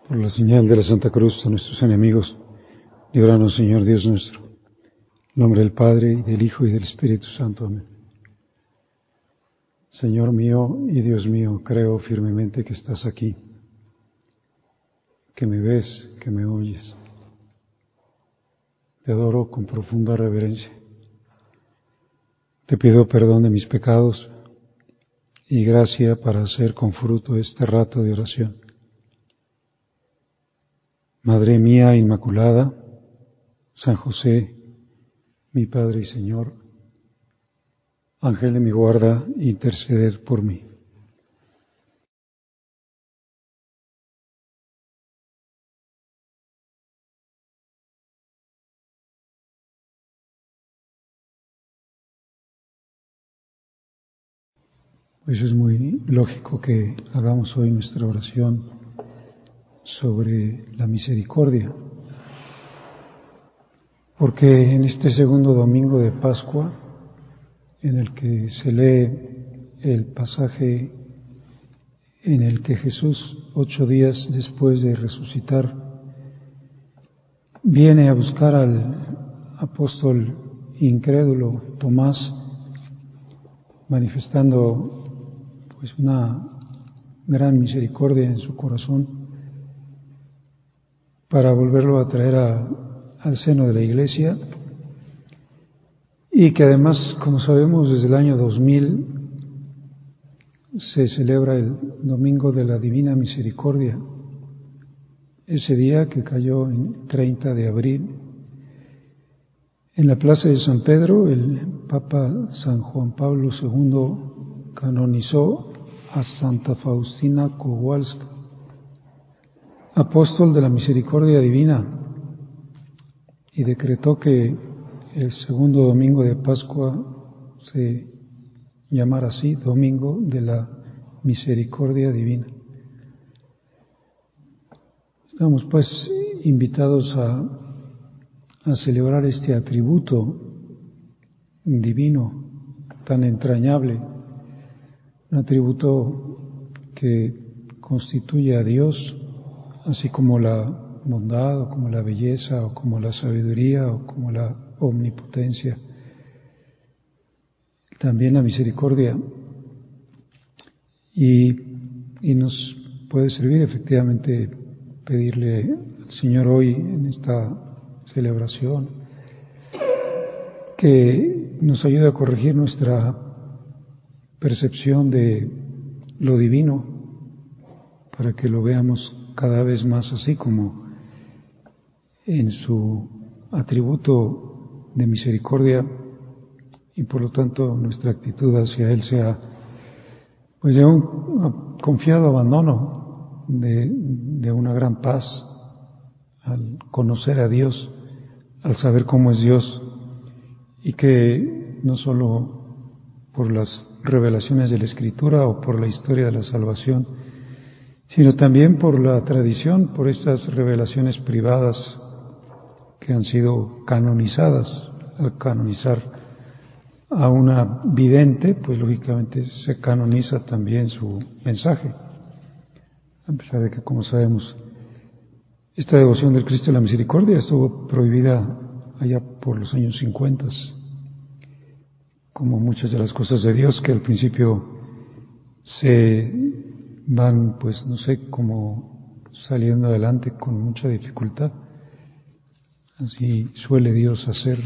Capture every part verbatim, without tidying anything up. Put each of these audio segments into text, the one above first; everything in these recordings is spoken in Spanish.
Por la señal de la Santa Cruz a nuestros enemigos, líbranos, Señor Dios nuestro. En nombre del Padre, y del Hijo, y del Espíritu Santo. Amén. Señor mío y Dios mío, creo firmemente que estás aquí, que me ves, que me oyes. Te adoro con profunda reverencia. Te pido perdón de mis pecados y gracia para hacer con fruto este rato de oración. Madre mía Inmaculada, San José, mi Padre y Señor, Ángel de mi guarda, interceder por mí. Pues es muy lógico que hagamos hoy nuestra oración sobre la misericordia, porque en este segundo domingo de Pascua, en el que se lee el pasaje en el que Jesús, ocho días después de resucitar, viene a buscar al apóstol incrédulo Tomás, manifestando pues una gran misericordia en su corazón para volverlo a traer a, al seno de la Iglesia, y que además, como sabemos, desde el año dos mil se celebra el Domingo de la Divina Misericordia, ese día que cayó en treinta de abril. En la plaza de San Pedro, el Papa San Juan Pablo segundo canonizó a Santa Faustina Kowalska, apóstol de la misericordia divina, y decretó que el segundo domingo de Pascua se llamara así, Domingo de la Misericordia Divina. Estamos pues invitados a, a celebrar este atributo divino tan entrañable, un atributo que constituye a Dios, así como la bondad, o como la belleza, o como la sabiduría, o como la omnipotencia, también la misericordia, y, y nos puede servir efectivamente pedirle al Señor hoy en esta celebración que nos ayude a corregir nuestra percepción de lo divino, para que lo veamos cada vez más así, como en su atributo de misericordia, y por lo tanto nuestra actitud hacia Él sea pues de un confiado abandono, de, de una gran paz al conocer a Dios, al saber cómo es Dios, y que no solo por las revelaciones de la Escritura o por la historia de la salvación, sino también por la tradición, por estas revelaciones privadas que han sido canonizadas. Al canonizar a una vidente, pues lógicamente se canoniza también su mensaje, a pesar de que, como sabemos, esta devoción del Cristo de la Misericordia estuvo prohibida allá por los años cincuenta, como muchas de las cosas de Dios que al principio se van, pues no sé, como saliendo adelante con mucha dificultad. Así suele Dios hacer.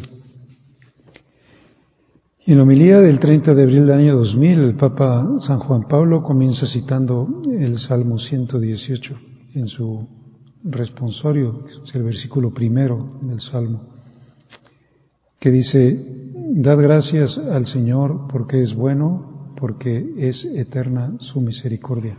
Y en la homilía del treinta de abril del año dos mil, el Papa San Juan Pablo comienza citando el Salmo ciento dieciocho en su responsorio, es el versículo primero del Salmo, que dice: Dad gracias al Señor porque es bueno, porque es eterna su misericordia.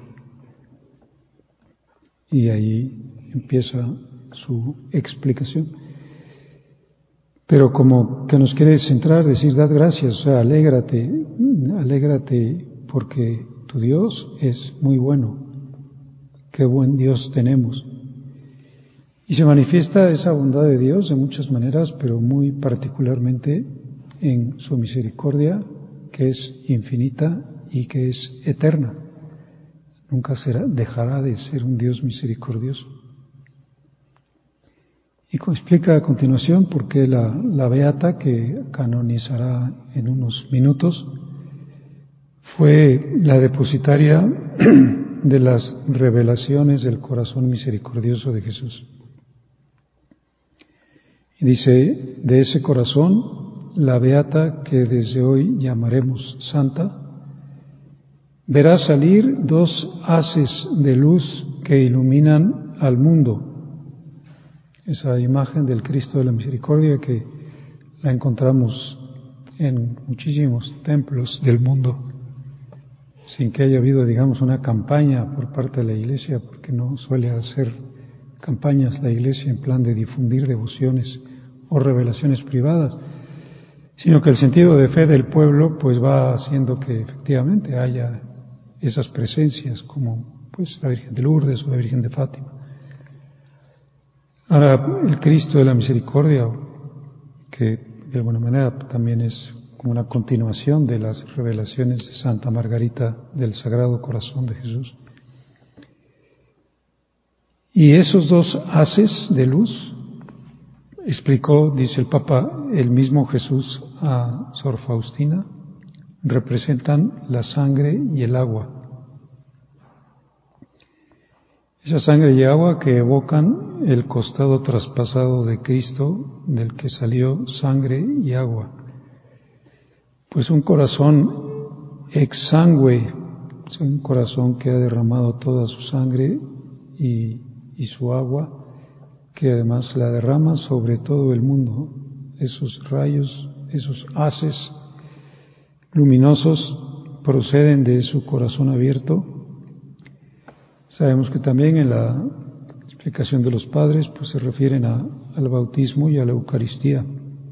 Y ahí empieza su explicación. Pero como que nos quiere centrar, decir, dad gracias, o sea, alégrate, alégrate porque tu Dios es muy bueno. Qué buen Dios tenemos. Y se manifiesta esa bondad de Dios de muchas maneras, pero muy particularmente en su misericordia, que es infinita y que es eterna. Nunca será, dejará de ser un Dios misericordioso. Y explica a continuación por qué la, la beata que canonizará en unos minutos fue la depositaria de las revelaciones del corazón misericordioso de Jesús. Y dice, de ese corazón, la beata que desde hoy llamaremos santa, verá salir dos haces de luz que iluminan al mundo. Esa imagen del Cristo de la Misericordia que la encontramos en muchísimos templos del mundo, sin que haya habido, digamos, una campaña por parte de la Iglesia, porque no suele hacer campañas la Iglesia en plan de difundir devociones o revelaciones privadas, sino que el sentido de fe del pueblo pues va haciendo que efectivamente haya esas presencias como pues la Virgen de Lourdes o la Virgen de Fátima. Ahora, el Cristo de la Misericordia, que de alguna manera también es como una continuación de las revelaciones de Santa Margarita del Sagrado Corazón de Jesús. Y esos dos haces de luz, explicó, dice el Papa, el mismo Jesús a Sor Faustina, representan la sangre y el agua. Esa sangre y agua que evocan el costado traspasado de Cristo, del que salió sangre y agua. Pues un corazón exangüe, un corazón que ha derramado toda su sangre y, y su agua, que además la derrama sobre todo el mundo. Esos rayos, esos haces luminosos proceden de su corazón abierto. Sabemos que también en la explicación de los padres pues se refieren a, al bautismo y a la Eucaristía,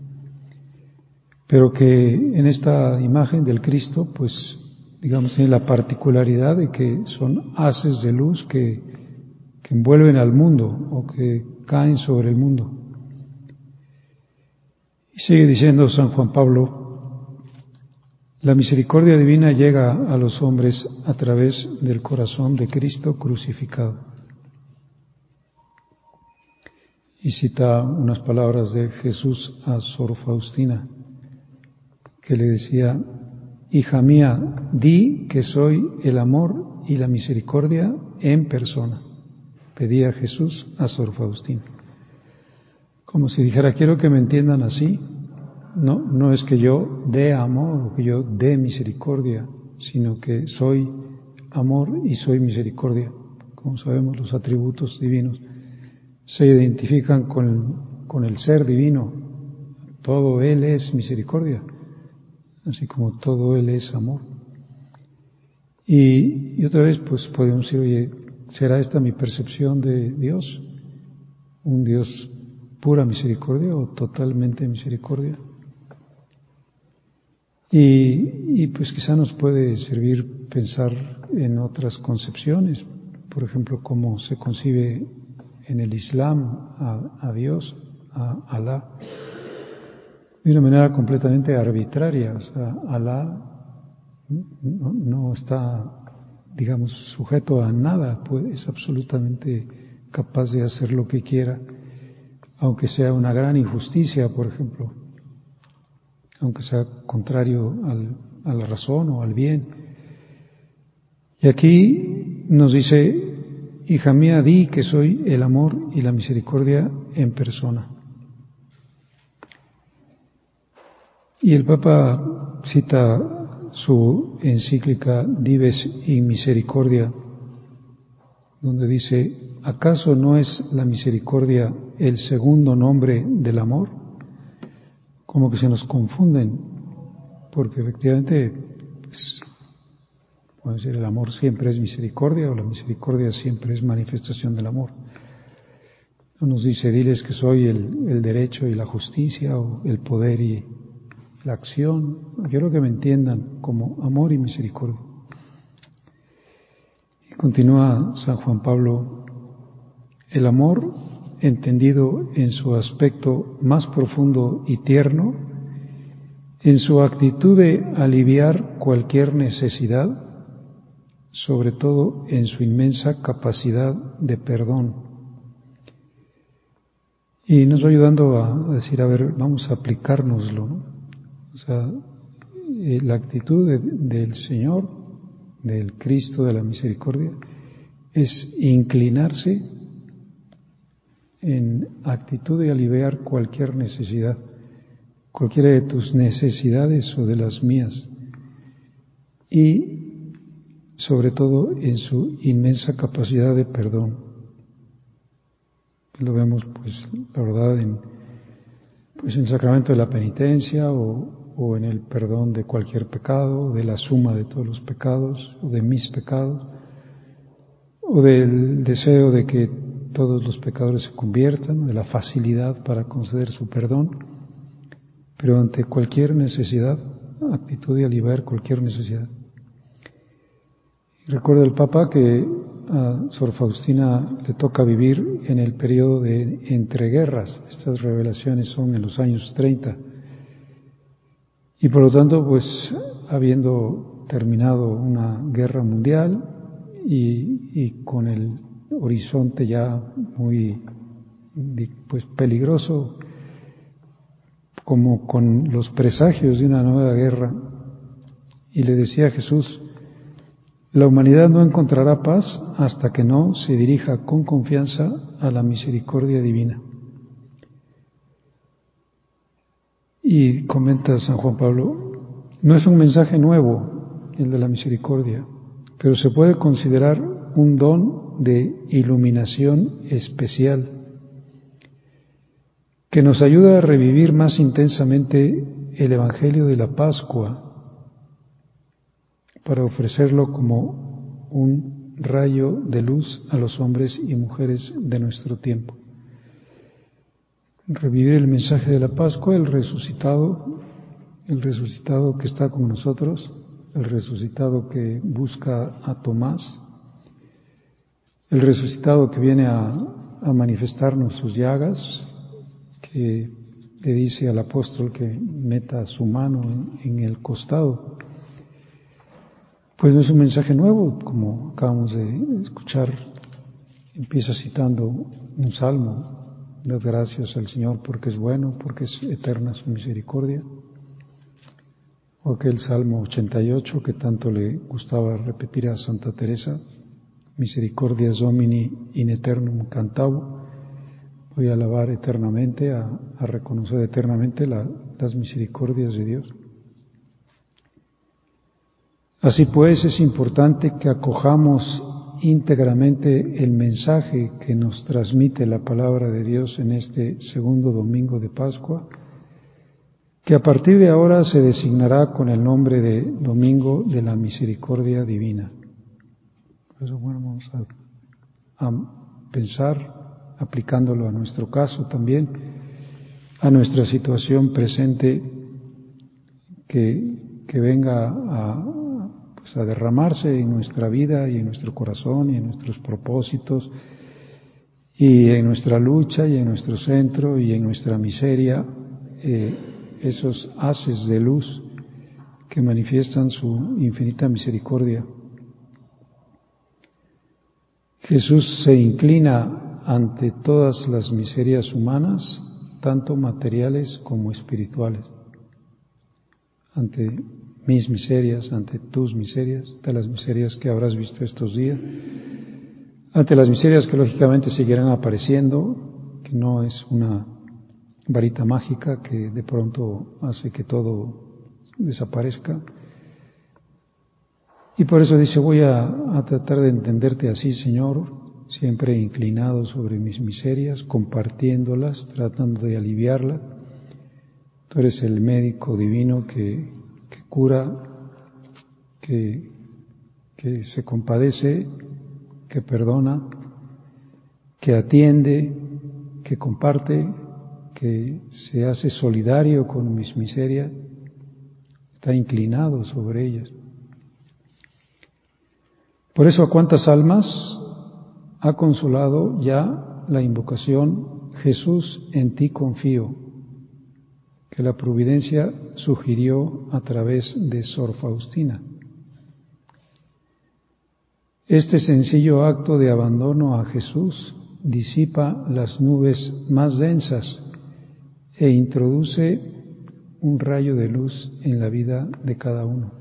pero que en esta imagen del Cristo pues digamos tiene la particularidad de que son haces de luz que, que envuelven al mundo o que caen sobre el mundo. Y sigue diciendo San Juan Pablo: la misericordia divina llega a los hombres a través del corazón de Cristo crucificado. Y cita unas palabras de Jesús a Sor Faustina, que le decía: hija mía, di que soy el amor y la misericordia en persona. Pedía Jesús a Sor Faustina. Como si dijera, quiero que me entiendan así. No, no es que yo dé amor o que yo dé misericordia, sino que soy amor y soy misericordia. Como sabemos, los atributos divinos se identifican con, con el ser divino. Todo Él es misericordia, así como todo Él es amor. Y, y otra vez, pues podemos decir, oye, ¿será esta mi percepción de Dios? ¿Un Dios pura misericordia o totalmente misericordia? Y, y pues quizá nos puede servir pensar en otras concepciones, por ejemplo, cómo se concibe en el Islam a, a Dios, a Alá, de una manera completamente arbitraria. O sea, Alá no, no está, digamos, sujeto a nada, pues es absolutamente capaz de hacer lo que quiera, aunque sea una gran injusticia, por ejemplo, aunque sea contrario al, a la razón o al bien. Y aquí nos dice: hija mía, di que soy el amor y la misericordia en persona. Y el Papa cita su encíclica Dives in Misericordia, donde dice: ¿acaso no es la misericordia el segundo nombre del amor? Como que se nos confunden, porque efectivamente, pues, podemos decir, el amor siempre es misericordia o la misericordia siempre es manifestación del amor. No nos dice: diles que soy el, el derecho y la justicia o el poder y la acción. Quiero que me entiendan como amor y misericordia. Y continúa San Juan Pablo: el amor, entendido en su aspecto más profundo y tierno, en su actitud de aliviar cualquier necesidad, sobre todo en su inmensa capacidad de perdón. Y nos va ayudando a decir, a ver, vamos a aplicárnoslo, ¿no? O sea, eh, la actitud de, del Señor, del Cristo de la misericordia, es inclinarse en actitud de aliviar cualquier necesidad, cualquiera de tus necesidades o de las mías, y sobre todo en su inmensa capacidad de perdón. Lo vemos, pues, la verdad, en, pues, en el sacramento de la penitencia o, o en el perdón de cualquier pecado, de la suma de todos los pecados, o de mis pecados, o del deseo de que todos los pecadores se conviertan, de la facilidad para conceder su perdón, pero ante cualquier necesidad, actitud de aliviar cualquier necesidad. Y recuerda el Papa que a Sor Faustina le toca vivir en el periodo de entreguerras. Estas revelaciones son en los años treinta. Y por lo tanto, pues, habiendo terminado una guerra mundial y, y con el horizonte ya muy, pues, peligroso, como con los presagios de una nueva guerra, y le decía a Jesús: la humanidad no encontrará paz hasta que no se dirija con confianza a la misericordia divina. Y comenta San Juan Pablo, no es un mensaje nuevo el de la misericordia, pero se puede considerar un don de iluminación especial que nos ayuda a revivir más intensamente el Evangelio de la Pascua para ofrecerlo como un rayo de luz a los hombres y mujeres de nuestro tiempo. Revivir el mensaje de la Pascua, el resucitado, el resucitado que está con nosotros, el resucitado que busca a Tomás, el resucitado que viene a, a manifestarnos sus llagas, que le dice al apóstol que meta su mano en, en el costado. Pues no es un mensaje nuevo, como acabamos de escuchar. Empieza citando un salmo: dad gracias al Señor porque es bueno, porque es eterna su misericordia. O aquel Salmo ochenta y ocho que tanto le gustaba repetir a Santa Teresa: Misericordias Domini in eternum cantabo. Voy a alabar eternamente, a, a reconocer eternamente la, las misericordias de Dios. Así pues, es importante que acojamos íntegramente el mensaje que nos transmite la palabra de Dios en este segundo domingo de Pascua, que a partir de ahora se designará con el nombre de Domingo de la Misericordia Divina. Por eso, bueno, vamos a, a pensar, aplicándolo a nuestro caso también, a nuestra situación presente, que, que venga a, pues a derramarse en nuestra vida y en nuestro corazón y en nuestros propósitos y en nuestra lucha y en nuestro centro y en nuestra miseria, eh, esos haces de luz que manifiestan su infinita misericordia. Jesús se inclina ante todas las miserias humanas, tanto materiales como espirituales, ante mis miserias, ante tus miserias, ante las miserias que habrás visto estos días, ante las miserias que lógicamente seguirán apareciendo, que no es una varita mágica que de pronto hace que todo desaparezca. Y por eso dice: voy a, a tratar de entenderte así, Señor, siempre inclinado sobre mis miserias, compartiéndolas, tratando de aliviarlas. Tú eres el médico divino que, que cura, que, que se compadece, que perdona, que atiende, que comparte, que se hace solidario con mis miserias, está inclinado sobre ellas. Por eso, ¿a cuántas almas ha consolado ya la invocación Jesús, en ti confío, que la providencia sugirió a través de Sor Faustina? Este sencillo acto de abandono a Jesús disipa las nubes más densas e introduce un rayo de luz en la vida de cada uno.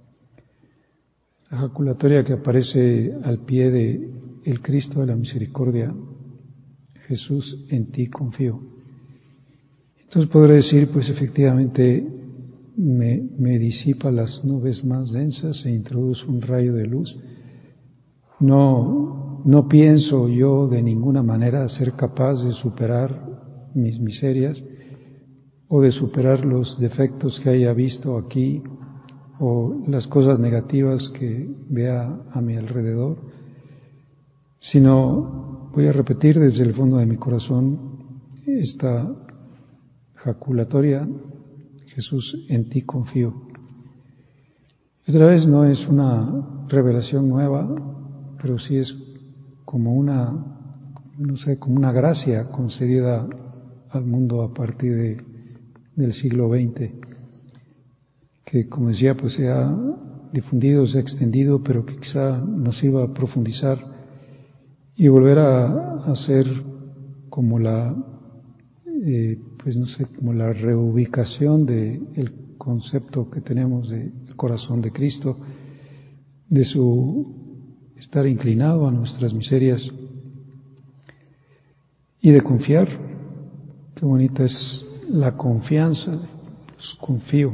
La jaculatoria que aparece al pie de el Cristo de la Misericordia, Jesús, en ti confío. Entonces podré decir, pues efectivamente me, me disipa las nubes más densas e introduce un rayo de luz. No, no pienso yo de ninguna manera ser capaz de superar mis miserias o de superar los defectos que haya visto aquí o las cosas negativas que vea a mi alrededor, sino voy a repetir desde el fondo de mi corazón esta jaculatoria: Jesús, en ti confío. Otra vez no es una revelación nueva, pero sí es como una, no sé, como una gracia concedida al mundo a partir de, del siglo veinte, que, como decía, pues se ha difundido, se ha extendido, pero que quizá nos iba a profundizar y volver a hacer como la, eh, pues no sé, como la reubicación de el concepto que tenemos del corazón de Cristo, de su estar inclinado a nuestras miserias y de confiar. Qué bonita es la confianza, pues confío.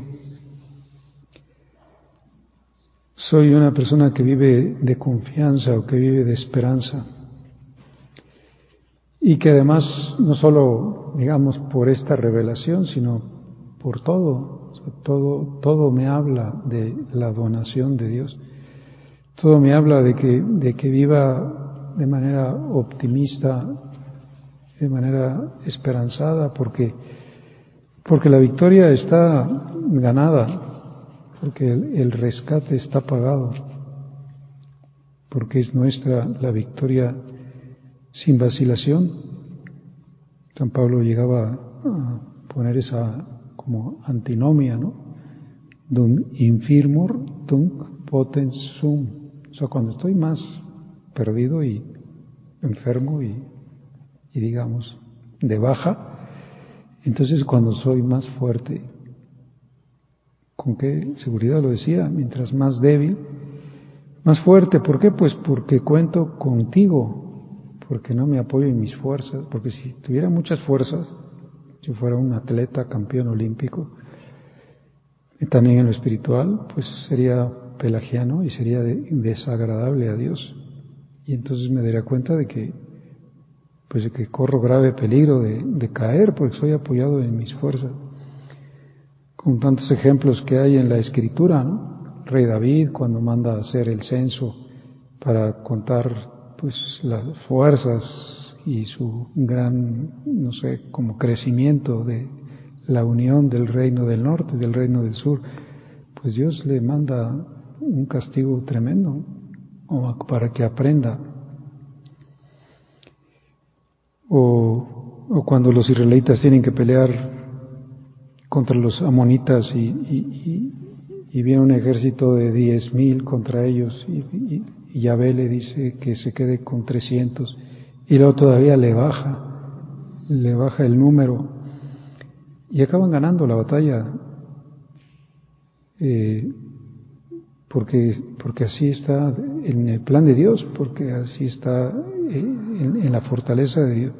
Soy una persona que vive de confianza o que vive de esperanza y que además no solo, digamos, por esta revelación, sino por todo, o sea, todo, todo me habla de la donación de Dios. Todo me habla de que, de que viva de manera optimista, de manera esperanzada, porque, porque la victoria está ganada, porque el, el rescate está pagado, porque es nuestra la victoria sin vacilación. San Pablo llegaba a poner esa como antinomia, ¿no? Dum infirmor tunc potens sum. O sea, cuando estoy más perdido y enfermo y, y digamos de baja, entonces cuando soy más fuerte. ¿Con qué seguridad lo decía? Mientras más débil, más fuerte. ¿Por qué? Pues porque cuento contigo, porque no me apoyo en mis fuerzas, porque si tuviera muchas fuerzas, si fuera un atleta campeón olímpico, y también en lo espiritual, pues sería pelagiano y sería de, desagradable a Dios. Y entonces me daría cuenta de que, pues de que corro grave peligro de, de caer, porque soy apoyado en mis fuerzas. Con tantos ejemplos que hay en la Escritura, ¿no? El rey David, cuando manda a hacer el censo para contar pues las fuerzas y su gran, no sé, como crecimiento de la unión del reino del norte y del reino del sur, pues Dios le manda un castigo tremendo para que aprenda. O, o cuando los israelitas tienen que pelear contra los amonitas y, y, y, y viene un ejército de diez mil contra ellos y, y, y Yahvé le dice que se quede con trescientos y luego todavía le baja, le baja el número y acaban ganando la batalla eh, porque, porque así está en el plan de Dios, porque así está en, en la fortaleza de Dios.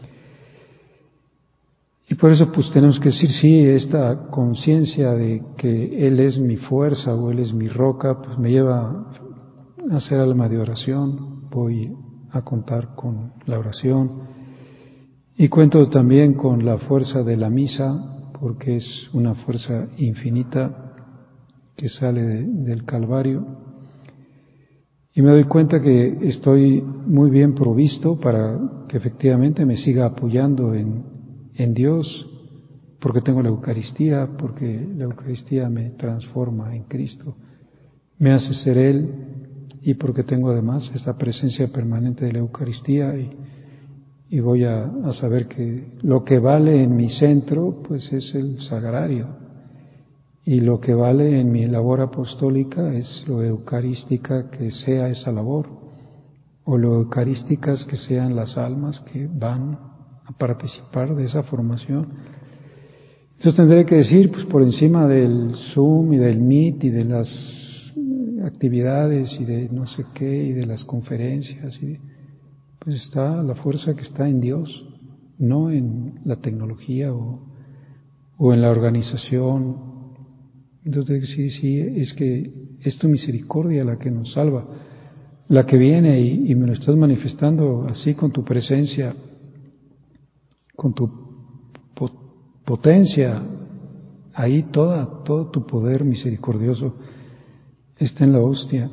Y por eso pues tenemos que decir, sí, esta conciencia de que Él es mi fuerza o Él es mi roca, pues me lleva a hacer alma de oración, voy a contar con la oración y cuento también con la fuerza de la misa, porque es una fuerza infinita que sale de, del Calvario. Y me doy cuenta que estoy muy bien provisto para que efectivamente me siga apoyando en en Dios, porque tengo la Eucaristía, porque la Eucaristía me transforma en Cristo, me hace ser Él, y porque tengo además esta presencia permanente de la Eucaristía y, y voy a, a saber que lo que vale en mi centro pues es el sagrario y lo que vale en mi labor apostólica es lo eucarística que sea esa labor. o lo eucarísticas que sean las almas que van a participar de esa formación. Entonces tendré que decir, pues por encima del Zoom y del Meet y de las actividades y de no sé qué y de las conferencias, y de, pues está la fuerza que está en Dios, no en la tecnología o, o en la organización. Entonces sí, sí, es que es tu misericordia la que nos salva, la que viene y, y me lo estás manifestando así con tu presencia, con tu potencia, ahí toda, todo tu poder misericordioso está en la hostia.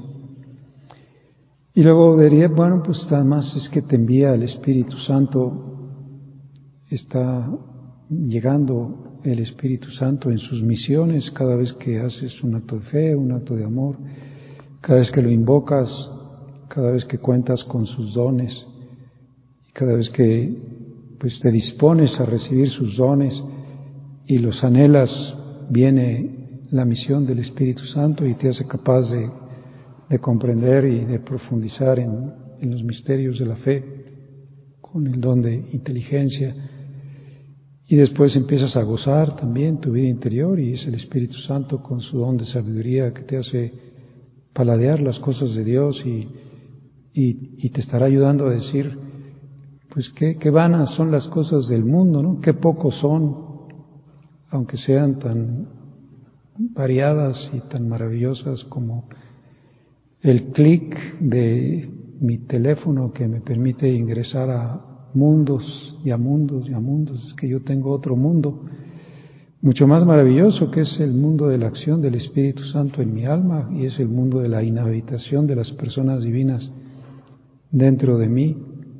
Y luego diría, bueno, pues además es que te envía el Espíritu Santo, está llegando el Espíritu Santo en sus misiones cada vez que haces un acto de fe, un acto de amor, cada vez que lo invocas, cada vez que cuentas con sus dones, cada vez que pues te dispones a recibir sus dones y los anhelas, viene la misión del Espíritu Santo y te hace capaz de, de comprender y de profundizar en, en los misterios de la fe con el don de inteligencia. Y después empiezas a gozar también tu vida interior y es el Espíritu Santo con su don de sabiduría que te hace paladear las cosas de Dios y, y, y te estará ayudando a decir, pues qué, qué vanas son las cosas del mundo, ¿no? Qué pocos son, aunque sean tan variadas y tan maravillosas como el clic de mi teléfono que me permite ingresar a mundos y a mundos y a mundos. Es que yo tengo otro mundo mucho más maravilloso que es el mundo de la acción del Espíritu Santo en mi alma y es el mundo de la inhabitación de las personas divinas dentro de mí.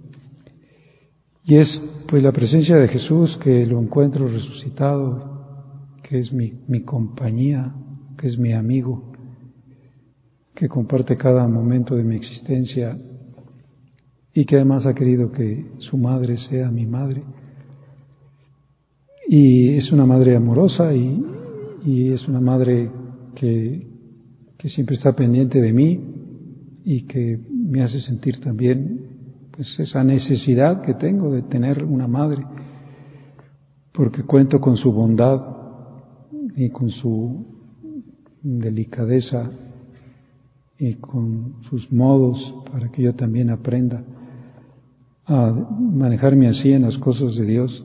Y es pues la presencia de Jesús que lo encuentro resucitado, que es mi, mi compañía, que es mi amigo, que comparte cada momento de mi existencia y que además ha querido que su madre sea mi madre. Y es una madre amorosa y, y es una madre que, que siempre está pendiente de mí y que me hace sentir también pues esa necesidad que tengo de tener una madre, porque cuento con su bondad y con su delicadeza y con sus modos para que yo también aprenda a manejarme así en las cosas de Dios.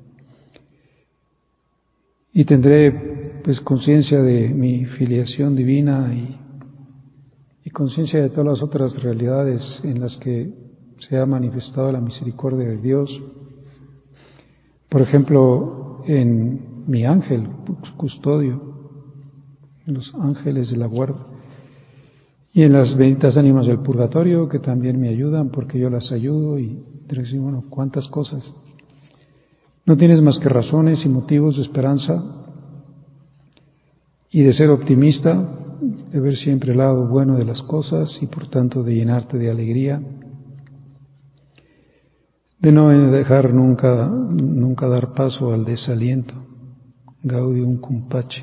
Y tendré pues conciencia de mi filiación divina y, y conciencia de todas las otras realidades en las que se ha manifestado la misericordia de Dios. Por ejemplo, en mi ángel custodio, en los ángeles de la guarda, y en las benditas ánimas del purgatorio que también me ayudan porque yo las ayudo y decir, bueno, cuántas cosas. No tienes más que razones y motivos de esperanza y de ser optimista, de ver siempre el lado bueno de las cosas y por tanto de llenarte de alegría, de no dejar nunca, nunca dar paso al desaliento, gaudium cum pace.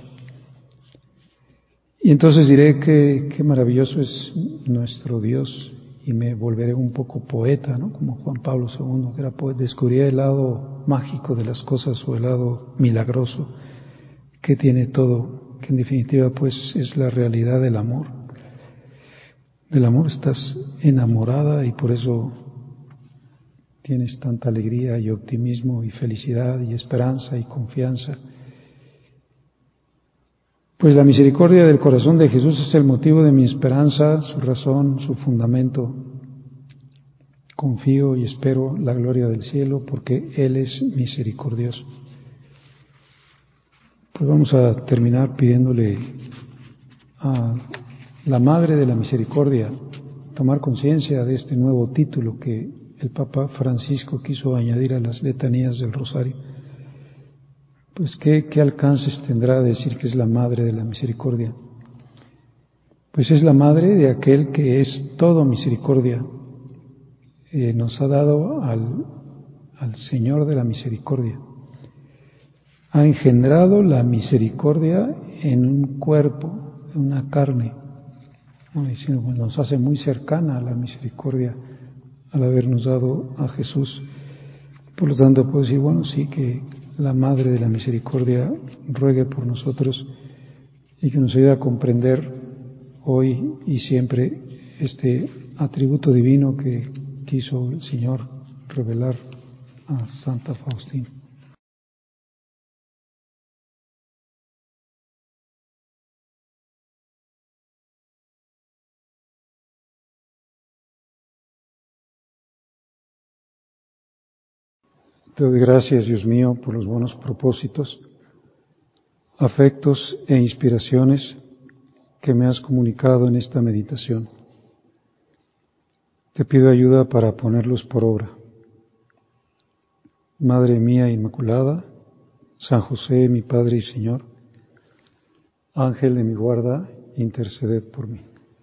Y entonces diré que qué maravilloso es nuestro Dios y me volveré un poco poeta, ¿no? Como Juan Pablo segundo, que era poeta, descubriré el lado mágico de las cosas o el lado milagroso que tiene todo, que en definitiva pues es la realidad del amor. Del amor estás enamorada y por eso tienes tanta alegría y optimismo y felicidad y esperanza y confianza. Pues la misericordia del corazón de Jesús es el motivo de mi esperanza, su razón, su fundamento. Confío y espero la gloria del cielo porque Él es misericordioso. Pues vamos a terminar pidiéndole a la Madre de la Misericordia tomar conciencia de este nuevo título que el Papa Francisco quiso añadir a las letanías del Rosario. Pues ¿qué, qué alcances tendrá decir que es la Madre de la Misericordia? Pues es la Madre de aquel que es todo misericordia. Eh, nos ha dado al, al Señor de la Misericordia. Ha engendrado la misericordia en un cuerpo, en una carne. Como diciendo, pues nos hace muy cercana a la misericordia al habernos dado a Jesús. Por lo tanto, puedo decir, bueno, sí, que la Madre de la Misericordia ruegue por nosotros y que nos ayude a comprender hoy y siempre este atributo divino que quiso el Señor revelar a Santa Faustina. Te doy gracias, Dios mío, por los buenos propósitos, afectos e inspiraciones que me has comunicado en esta meditación. Te pido ayuda para ponerlos por obra. Madre mía Inmaculada, San José, mi Padre y Señor, Ángel de mi guarda, interceded por mí.